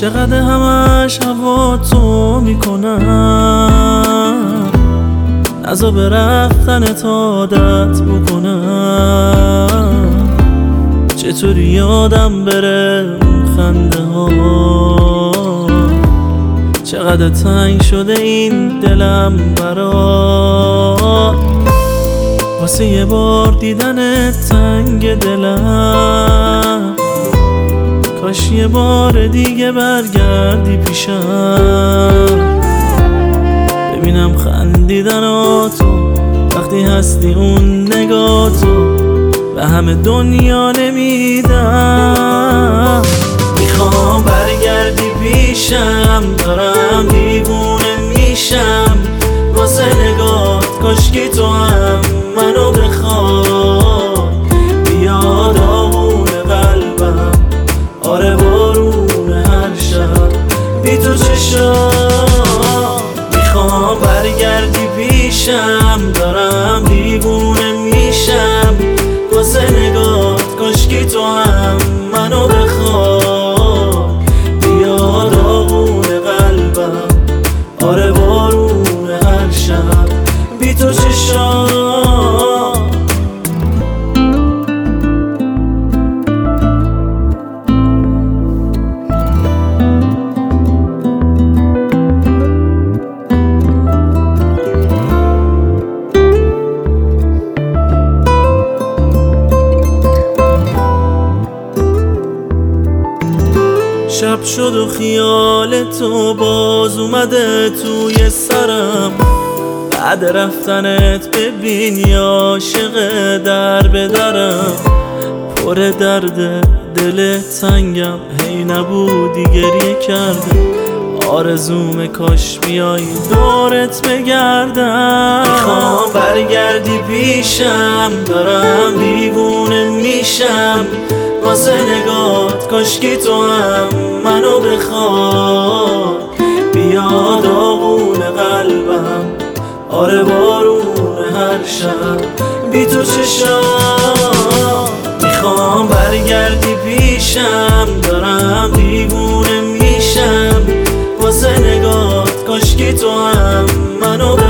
چقدر همش هوا تو میکنم، نزا به رفتنت عادت بکنم. چطوری یادم بره اون خنده ها، چقدر تنگ شده این دلم برات. واسه یه بار دیدنت تنگ دلم، کاش یه بار دیگه برگردی پیشم. ببینم خندیدناتو وقتی هستی اون نگاتو به همه دنیا نمیدم. میخوام برگردی پیشم، دارم دیوونه میشم واسه نگات. کاشکی تو هم منو بخواد، بیاد آغون قلبم، آره بارون هر شب بی تو چشام. میخوام برگردی پیشم، دارم دیوونه میشم واسه نگات. کاشکی تو هم منو بخواد، بیاد آغون قلبم، آره بارون هر شب بی تو چشام. شب شد و خیال تو باز اومده توی سرم. بعد رفتنت ببین عاشق در به درم. پر درد دل تنگم، هی نبودی گریه کردم. آرزوم کاش بیایی دورت بگردم. میخوام برگردی پیشم، دارم دیوونه میشم واسه نگات. کاشکی تو هم منو بخواد، بیاد آغون قلبم، آره بارون هر شب بی تو چشام. میخوام برگردی پیشم، دارم دیوونه میشم واسه نگات. کاشکی تو هم منو